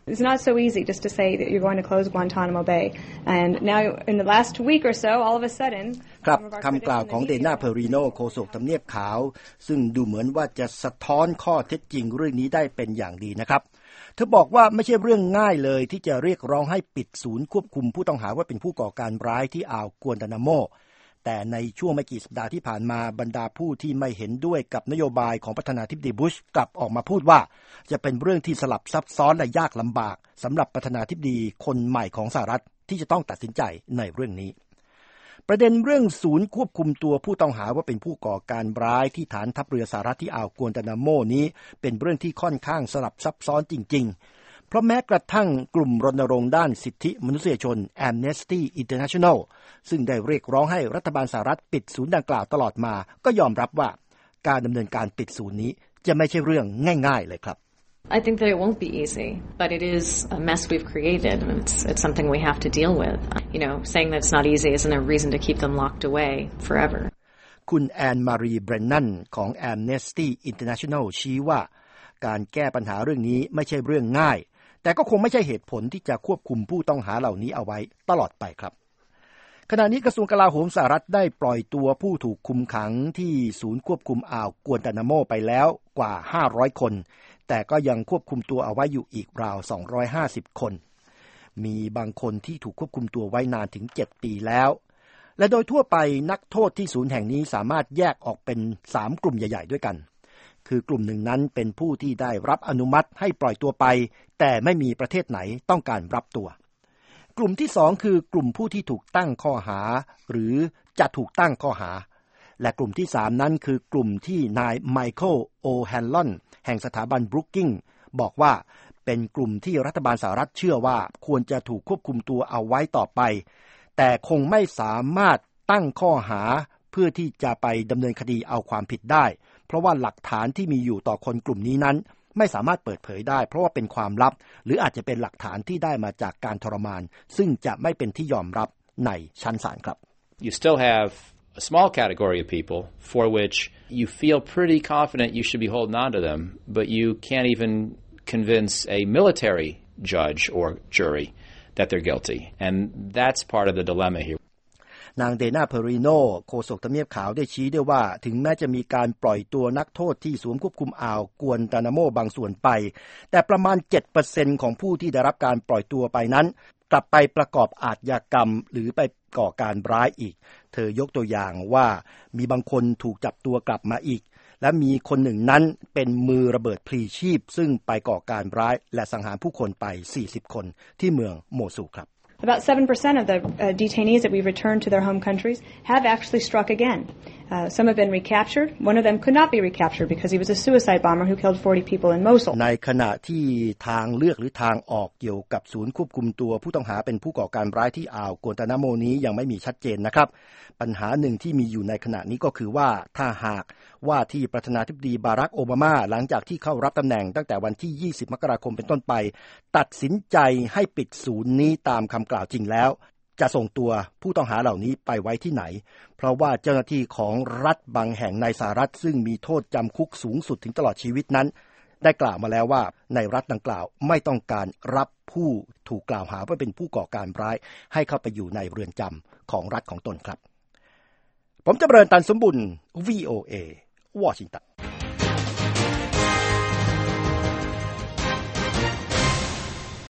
It's not so easy just to say that you're going to close Guantanamo Bay. And now in the last week or so, all of a sudden ครับคำกล่าวของเดน่าเพอริโนโฆษกทำเนียบขาวซึ่งดูเหมือนว่าจะสะท้อนข้อเท็จจริงเรื่องนี้ได้เป็นอย่างดีนะครับเธอบอกว่าไม่ใช่เรื่องง่ายเลยที่จะเรียกร้องให้ปิดศูนย์ควบคุมผู้ต้องหาว่าเป็นผู้ก่อการร้ายที่อ่าวกวนตานาโมแต่ในช่วงไม่กี่สัปดาห์ที่ผ่านมาบรรดาผู้ที่ไม่เห็นด้วยกับนโยบายของประธานาธิบดีบุชกลับออกมาพูดว่าจะเป็นเรื่องที่สลับซับซ้อนและยากลำบากสำหรับประธานาธิบดีคนใหม่ของสหรัฐที่จะต้องตัดสินใจในเรื่องนี้ประเด็นเรื่องศูนย์ควบคุมตัวผู้ต้องหาว่าเป็นผู้ก่อการร้ายที่ฐานทัพเรือสหรัฐที่อ่าวกวนตานาโมนี้เป็นเรื่องที่ค่อนข้างสลับซับซ้อนจริงๆเพราะแม้กระทั่งกลุ่มรณรงค์ด้านสิทธิมนุษยชน Amnesty International ซึ่งได้เรียกร้องให้รัฐบาลสหรัฐปิดศูนย์ดังกล่าวตลอดมาก็ยอมรับว่าการดำเนินการปิดศูนย์นี้จะไม่ใช่เรื่องง่ายๆเลยครับ I think that it won't be easy, but it is a mess we've created, and it's something we have to deal with. You know, saying that it's not easy isn't a reason to keep them locked away forever. คุณแอนมารีเบรนนันของ Amnesty International ชี้ว่าการแก้ปัญหาเรื่องนี้ไม่ใช่เรื่องง่ายแต่ก็คงไม่ใช่เหตุผลที่จะควบคุมผู้ต้องหาเหล่านี้เอาไว้ตลอดไปครับขณะนี้กระทรวงกลาโหมสหรัฐได้ปล่อยตัวผู้ถูกคุมขังที่ศูนย์ควบคุมอ่าวกวนตานาโมไปแล้วกว่า500คนแต่ก็ยังควบคุมตัวเอาไว้อยู่อีกราว250คนมีบางคนที่ถูกควบคุมตัวไว้นานถึง7ปีแล้วและโดยทั่วไปนักโทษที่ศูนย์แห่งนี้สามารถแยกออกเป็น3กลุ่มใหญ่ๆด้วยกันคือกลุ่มหนึ่งนั้นเป็นผู้ที่ได้รับอนุมัติให้ปล่อยตัวไปแต่ไม่มีประเทศไหนต้องการรับตัวกลุ่มที่2คือกลุ่มผู้ที่ถูกตั้งข้อหาหรือจะถูกตั้งข้อหาและกลุ่มที่3นั้นคือกลุ่มที่นายไมเคิลโอแฮนลอนแห่งสถาบันบรูกิ้งบอกว่าเป็นกลุ่มที่รัฐบาลสหรัฐเชื่อว่าควรจะถูกควบคุมตัวเอาไว้ต่อไปแต่คงไม่สามารถตั้งข้อหาเพื่อที่จะไปดำเนินคดีเอาความผิดได้เพราะว่าหลักฐานที่มีอยู่ต่อคนกลุ่มนี้นั้นไม่สามารถเปิดเผยได้เพราะว่าเป็นความลับหรืออาจจะเป็นหลักฐานที่ได้มาจากการทรมานซึ่งจะไม่เป็นที่ยอมรับในชั้นศาลครับ You still have a small category of people for which you feel pretty confident you should be holding on to them, but you can't even convince a military judge or jury that they're guilty. And that's part of the dilemma here. นางเดน่าเพอริโนโฆษกทำเนียบขาวได้ชี้ด้วยว่าถึงแม้จะมีการปล่อยตัวนักโทษที่ศูนย์ควบคุมอ่าวกวนตานาโมบางส่วนไปแต่ประมาณ 7% ของผู้ที่ได้รับการปล่อยตัวไปนั้นกลับไปประกอบอาชญากรรมหรือไปก่อการร้ายอีกเธอยกตัวอย่างว่ามีบางคนถูกจับตัวกลับมาอีกและมีคนหนึ่งนั้นเป็นมือระเบิดพลีชีพซึ่งไปก่อการร้ายและสังหารผู้คนไป40คนที่เมืองโมซูลครับ About 7% of the detainees that we've returned to their home countries have actually struck again. Some have been recaptured. One of them could not be recaptured because he was a suicide bomber who killed 40 people in Mosul. ในขณะที่ทางเลือกหรือทางออกเกี่ยวกับศูนย์ควบคุมตัวผู้ต้องหาเป็นผู้ก่อการร้ายที่อ่าวกวนตานาโมนี้ยังไม่มีชัดเจนนะครับปัญหาหนึ่งที่มีอยู่ในขณะนี้ก็คือว่าถ้าหากว่าที่ประธานาธิบดีบารักโอบามาหลังจากที่เข้ารับตำแหน่งตั้งแต่วันที่20มกราคมเป็นต้นไปตัดสินใจให้ปิดศูนย์นี้ตามคำกล่าวจริงแล้วจะส่งตัวผู้ต้องหาเหล่านี้ไปไว้ที่ไหนเพราะว่าเจ้าหน้าที่ของรัฐบางแห่งในสหรัฐซึ่งมีโทษจำคุกสูงสุดถึงตลอดชีวิตนั้นได้กล่าวมาแล้วว่าในรัฐดังกล่าวไม่ต้องการรับผู้ถูกกล่าวหาว่าเป็นผู้ก่อการร้ายให้เข้าไปอยู่ในเรือนจำของรัฐของตนครับผมจำเริญตันสมบุญ VOA วอชิงตัน